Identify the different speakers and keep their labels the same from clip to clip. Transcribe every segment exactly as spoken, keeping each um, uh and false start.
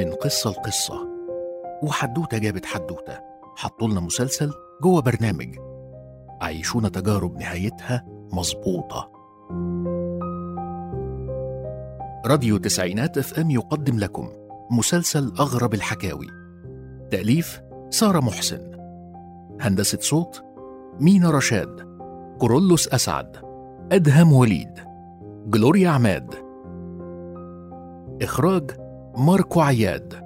Speaker 1: من قصة لقصة، وحدوتة جابت حدوتة، حطولنا مسلسل جوه برنامج، عيشونا تجارب نهايتها مظبوطة. راديو تسعينات اف ام يقدم لكم مسلسل أغرب الحكاوي. تأليف سارة محسن، هندسة صوت مينا رشاد، كورولوس أسعد، أدهم وليد، جلوريا عماد، إخراج ماركو عياد.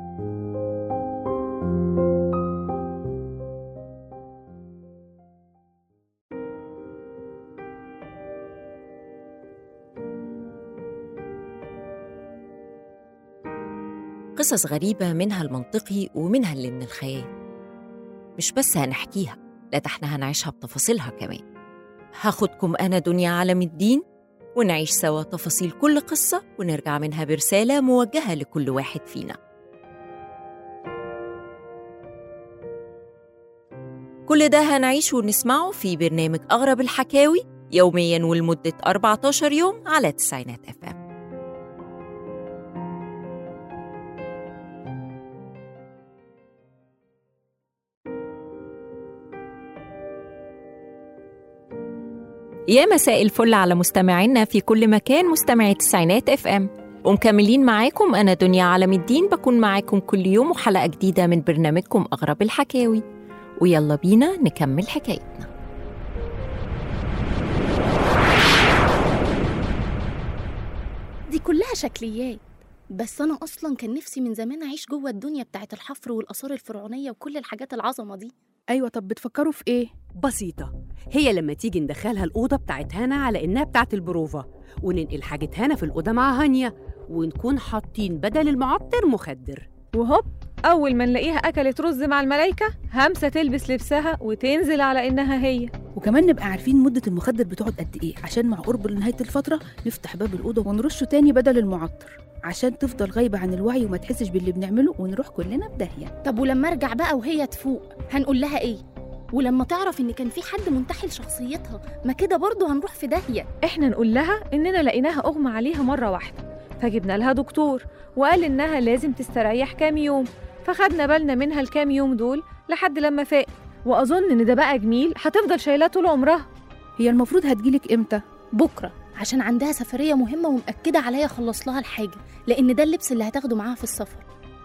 Speaker 2: قصص غريبة، منها المنطقي ومنها اللي من الخيال. مش بس هنحكيها، لا ده احنا هنعيشها بتفاصيلها كمان. هاخدكم أنا دنيا عالم الدين ونعيش سوا تفاصيل كل قصة، ونرجع منها برسالة موجهة لكل واحد فينا. كل ده هنعيش ونسمعه في برنامج أغرب الحكاوي، يومياً ولمدة أربعة عشر يوم على تسعينات اف ام. يا مساء الفل على مستمعينا في كل مكان، مستمعي تسعينات اف ام، ومكملين معاكم أنا دنيا عالم الدين، بكون معاكم كل يوم وحلقة جديدة من برنامجكم أغرب الحكاوي. ويلا بينا نكمل حكايتنا.
Speaker 3: دي كلها شكليات، بس أنا أصلاً كان نفسي من زمان أعيش جوه الدنيا بتاعت الحفر والآثار الفرعونية وكل الحاجات العظمة دي.
Speaker 4: أيوة، طب بتفكروا في إيه؟
Speaker 5: بسيطة، هي لما تيجي ندخلها الأوضة بتاعت هنا على إنها بتاعت البروفة، وننقل حاجة هنا في الأوضة مع هانيا، ونكون حاطين بدل المعطر مخدر،
Speaker 6: وهوب أول ما نلاقيها أكلت رز مع الملايكة، همسة تلبس لبسها وتنزل على إنها هي.
Speaker 4: وكمان نبقى عارفين مدة المخدر بتقعد قد إيه، عشان مع قرب نهاية الفترة نفتح باب الأوضة ونرشه تاني بدل المعطر، عشان تفضل غايبة عن الوعي وما تحسش باللي بنعمله ونروح كلنا بداهية.
Speaker 3: طب ولما أرجع بقى وهي تفوق هنقول لها إيه؟ ولما تعرف إن كان في حد منتحل شخصيتها، ما كده برضه هنروح في داهية.
Speaker 6: إحنا نقول لها إننا لقيناها أغمى عليها مرة واحدة، فجبنا لها دكتور وقال إنها لازم تستريح كام يوم، فخدنا بالنا منها الكام يوم دول لحد لما فاق. وأظن إن ده بقى جميل هتفضل شايلاه طول عمرها.
Speaker 4: هي المفروض هتجيلك إمتى؟
Speaker 3: بكرة، عشان عندها سفرية مهمة ومأكدة عليا أخلص لها الحاجة، لأن ده اللبس اللي هتاخده معاها في السفر.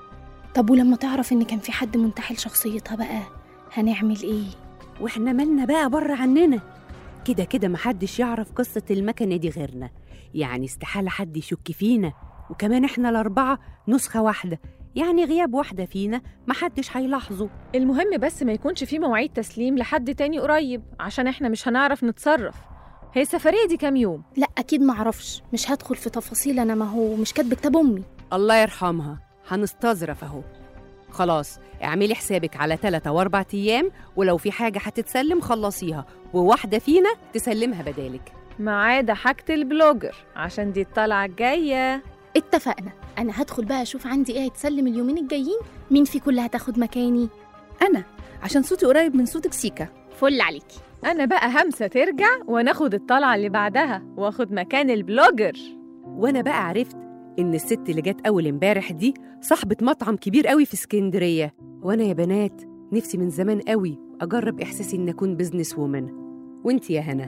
Speaker 3: طب ولما تعرف إن كان في حد منتحل شخصيتها بقى هنعمل إيه؟
Speaker 5: وإحنا مالنا بقى بره عننا؟ كده كده محدش يعرف قصة المكنة دي غيرنا، يعني استحالة حد يشك فينا، وكمان إحنا الأربعة نسخة واحدة، يعني غياب واحدة فينا محدش هيلاحظه.
Speaker 6: المهم بس ما يكونش في مواعيد تسليم لحد تاني قريب، عشان إحنا مش هنعرف نتصرف. هي السفرية دي كام يوم؟
Speaker 3: لا أكيد معرفش، مش هدخل في تفاصيل، أنا ما هو مش كاتبة كتاب أمي.
Speaker 5: الله يرحمها، هنستظرف أهو. خلاص اعملي حسابك على ثلاثة واربع أيام، ولو في حاجة هتتسلم خلصيها، وواحدة فينا تسلمها بدالك،
Speaker 6: ما عدا حاجة البلوجر عشان دي الطلعة الجاية.
Speaker 3: اتفقنا. أنا هدخل بقى أشوف عندي إيه هيتسلم اليومين الجايين، مين في كل هتاخد مكاني؟
Speaker 4: أنا، عشان صوتي قريب من صوتك سيكا.
Speaker 3: فل عليكي.
Speaker 6: أنا بقى همسة ترجع وناخد الطلعة اللي بعدها واخد مكان البلوجر.
Speaker 5: وأنا بقى عرفت إن الست اللي جت أول امبارح دي صاحبة مطعم كبير قوي في اسكندرية، وأنا يا بنات نفسي من زمان قوي أجرب إحساسي إن أكون بزنس وومن. وإنتي يا هنا؟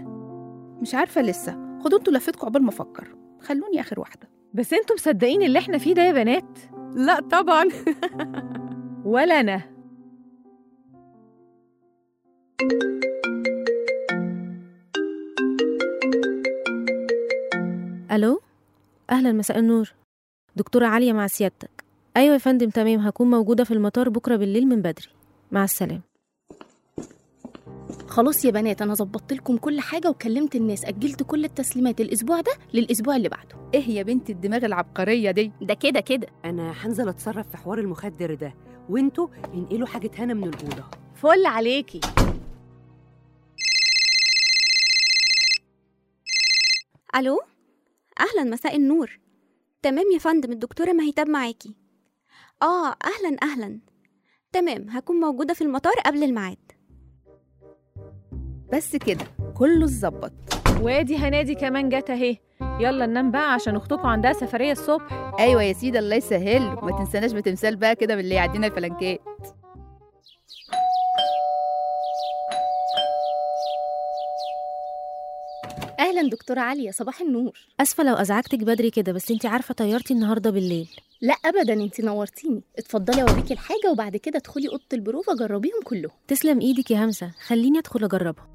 Speaker 4: مش عارفة لسه، خدوا انتوا لفتكم عقبال ما أفكر، خلوني آخر واحدة.
Speaker 6: بس انتوا مصدقين اللي احنا فيه ده يا بنات؟
Speaker 5: لا طبعا.
Speaker 6: ولا أنا.
Speaker 7: ألو، أهلا، مساء النور، دكتورة عالية مع سيادتك. أيوة يا فندم، تمام، هكون موجودة في المطار بكرة بالليل من بدري. مع السلامة.
Speaker 3: خلاص يا بنات، أنا ظبطت لكم كل حاجة وكلمت الناس، أجلت كل التسليمات الأسبوع ده للأسبوع اللي بعده.
Speaker 4: إيه يا بنت الدماغ العبقرية دي؟
Speaker 3: ده كده كده.
Speaker 5: أنا هنزل أتصرف في حوار المخدر ده، وإنتوا انقلوا حاجة هنا من الأوضة.
Speaker 6: فل عليكي.
Speaker 8: ألو، أهلا، مساء النور. تمام يا فندم، الدكتورة مهيتاب معاكي. آه أهلا أهلا، تمام، هكون موجودة في المطار قبل الميعاد.
Speaker 4: بس كده كله اتظبط.
Speaker 6: وادي هنادي كمان جت اهي. يلا ننام بقى عشان اختكم عندها سفريه الصبح.
Speaker 4: ايوه يا سيدي، الله يسهل. وما تنساناش بتمثال بقى كده باللي يعدينا الفلنكات.
Speaker 3: اهلا دكتوره عليا، صباح النور.
Speaker 7: اسفه لو ازعجتك بدري كده، بس انتي عارفه طيارتي النهارده بالليل.
Speaker 3: لا ابدا، انت نورتيني. اتفضلي اوريكي الحاجه وبعد كده ادخلي اوضه البروفه جربيهم كلهم.
Speaker 7: تسلم ايدك يا همسه، خليني ادخل اجربها.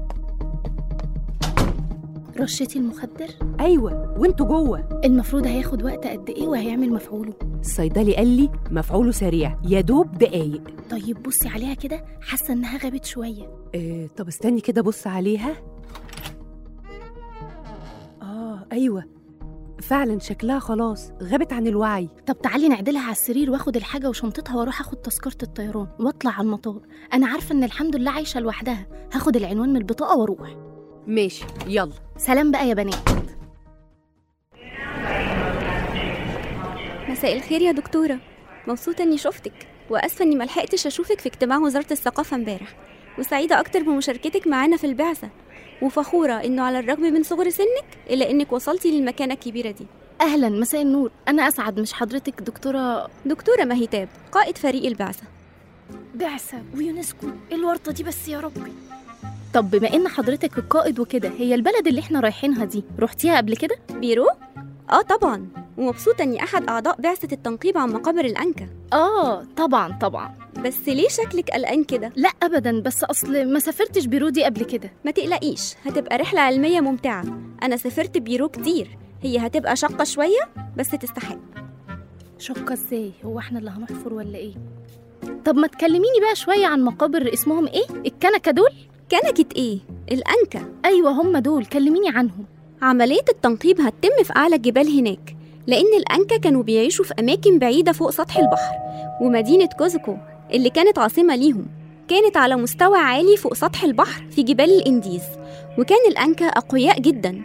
Speaker 3: رشتي المخدر؟
Speaker 5: ايوه، وانتوا جوه.
Speaker 3: المفروض هياخد وقت قد ايه وهيعمل مفعوله؟
Speaker 5: الصيدلي قال لي مفعوله سريع، يا دوب دقايق.
Speaker 3: طيب بصي عليها كده، حاسه انها غابت شويه.
Speaker 5: اه طب استني كده بص عليها. اه ايوه فعلا شكلها خلاص غابت عن الوعي.
Speaker 3: طب تعالي نعدلها على السرير واخد الحاجه وشنطتها واروح اخد تذكره الطيران واطلع على المطار. انا عارفه ان الحمد لله عايشه لوحدها. هاخد العنوان من البطاقه واروح.
Speaker 5: ماشي يلا.
Speaker 3: سلام بقى يا بنات.
Speaker 8: مساء الخير يا دكتورة، مبسوطة اني شفتك، واسفة اني ملحقتش اشوفك في اجتماع وزارة الثقافة امبارح، وسعيدة اكتر بمشاركتك معانا في البعثة، وفخورة انه على الرغم من صغر سنك الا انك وصلتي للمكانة الكبيرة دي.
Speaker 3: اهلا، مساء النور. انا اسعد. مش حضرتك دكتورة؟
Speaker 8: دكتورة مهيتاب، قائد فريق البعثة.
Speaker 3: بعثة ويونسكو، ايه الورطة دي بس يا ربي؟ طب بما ان حضرتك القائد وكده، هي البلد اللي احنا رايحينها دي رحتيها قبل كده؟
Speaker 8: بيرو؟ اه طبعا، ومبسوطة اني احد اعضاء بعثة التنقيب عن مقابر الانكا.
Speaker 3: اه طبعا طبعا.
Speaker 8: بس ليه شكلك قلقان كده؟
Speaker 3: لا ابدا، بس اصل ما سافرتش بيرو دي قبل كده.
Speaker 8: ما تقلقيش، هتبقى رحلة علمية ممتعة. انا سافرت بيرو كتير، هي هتبقى شاقة شوية بس تستحق.
Speaker 3: شاقة ازاي؟ هو احنا اللي هنحفر ولا ايه؟ طب ما تكلميني بقى شوية عن مقابر اسمهم ايه؟ الكنكة دول؟
Speaker 8: كنكة ايه؟ الانكا.
Speaker 3: ايوه هم دول، كلميني عنهم.
Speaker 8: عملية التنقيب هتتم في أعلى الجبال هناك، لأن الأنكا كانوا بيعيشوا في أماكن بعيدة فوق سطح البحر، ومدينة كوزوكو اللي كانت عاصمة ليهم كانت على مستوى عالي فوق سطح البحر في جبال الإنديز، وكان الأنكا أقوياء جدا.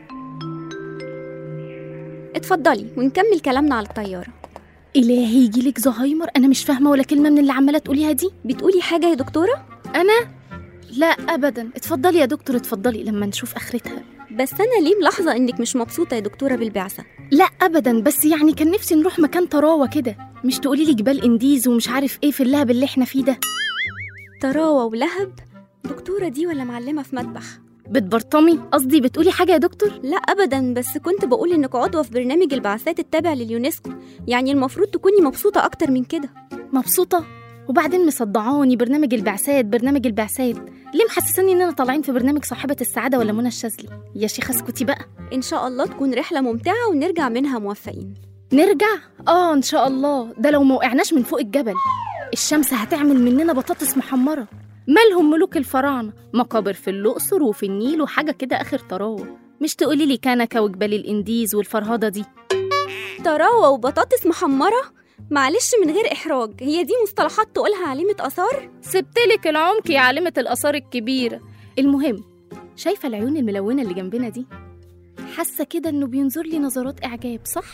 Speaker 8: اتفضلي ونكمل كلامنا على الطيارة.
Speaker 3: إلهي يجيلك زهايمر، أنا مش فاهمة ولا كلمة من اللي عمالة تقوليها دي.
Speaker 8: بتقولي حاجة يا دكتورة؟
Speaker 3: أنا؟ لا أبدا. اتفضلي يا دكتور، اتفضلي لما نشوف آخرتها.
Speaker 8: بس أنا ليه ملاحظة إنك مش مبسوطة يا دكتورة بالبعثة؟
Speaker 3: لا أبدا، بس يعني كان نفسي نروح مكان طراوة كده، مش تقولي لي جبال إنديز ومش عارف إيه في اللهب اللي إحنا فيه ده.
Speaker 8: طراوة ولهب؟ دكتورة دي ولا معلمة في مذبح؟
Speaker 3: بتبرطمي؟ قصدي بتقولي حاجة يا دكتور؟
Speaker 8: لا أبدا، بس كنت بقول إنك عضوة في برنامج البعثات التابع لليونسكو، يعني المفروض تكوني مبسوطة أكتر من كده.
Speaker 3: مبسوطة؟ وبعدين مصدعاني برنامج البعثات برنامج البعثات ليه محسساني اننا طالعين في برنامج صاحبة السعادة ولا منى الشاذلي؟ يا شيخة اسكتي بقى.
Speaker 8: ان شاء الله تكون رحلة ممتعة ونرجع منها موفقين.
Speaker 3: نرجع؟ اه ان شاء الله، ده لو ما وقعناش من فوق الجبل. الشمس هتعمل مننا بطاطس محمرة. مالهم ملوك الفراعنة؟ مقابر في الأقصر وفي النيل وحاجة كده آخر طراوة، مش تقولي لي كنكة وجبال الإنديز والفرهدة دي.
Speaker 8: طراوة وبطاطس محمرة؟ معلش من غير إحراج، هي دي مصطلحات تقولها عالمة آثار؟
Speaker 3: سبتلك العمق يا عالمة الآثار الكبيرة. المهم، شايفة العيون الملونة اللي جنبنا دي؟ حاسة كده إنه بينظر لي نظرات إعجاب، صح؟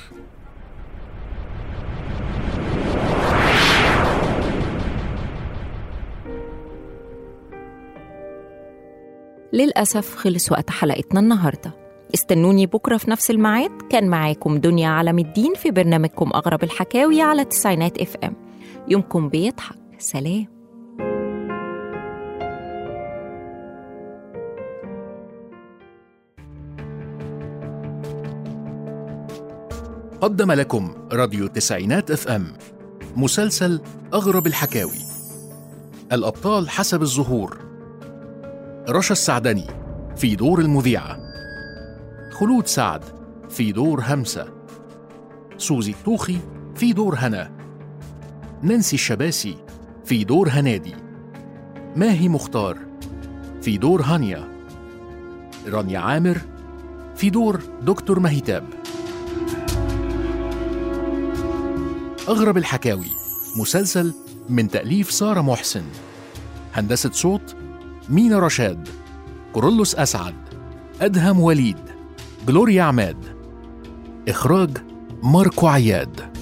Speaker 2: للأسف خلص وقت حلقتنا النهاردة. استنوني بكرة في نفس الميعاد. كان معاكم دنيا علم الدين في برنامجكم أغرب الحكاوي على تسعينات اف ام. يومكم بيضحك. سلام.
Speaker 1: قدم لكم راديو تسعينات اف ام مسلسل أغرب الحكاوي. الأبطال حسب الظهور: رشا السعدني في دور المذيعة، خلود سعد في دور همسة، سوزي الطوخي في دور هنا، نانسي الشباسي في دور هنادي، ماهي مختار في دور هانيا، رانيا عامر في دور دكتور مهيتاب. أغرب الحكاوي مسلسل من تأليف سارة محسن، هندسة صوت مينا رشاد، كورولوس أسعد، أدهم وليد، جلوريا عماد، إخراج ماركو عياد.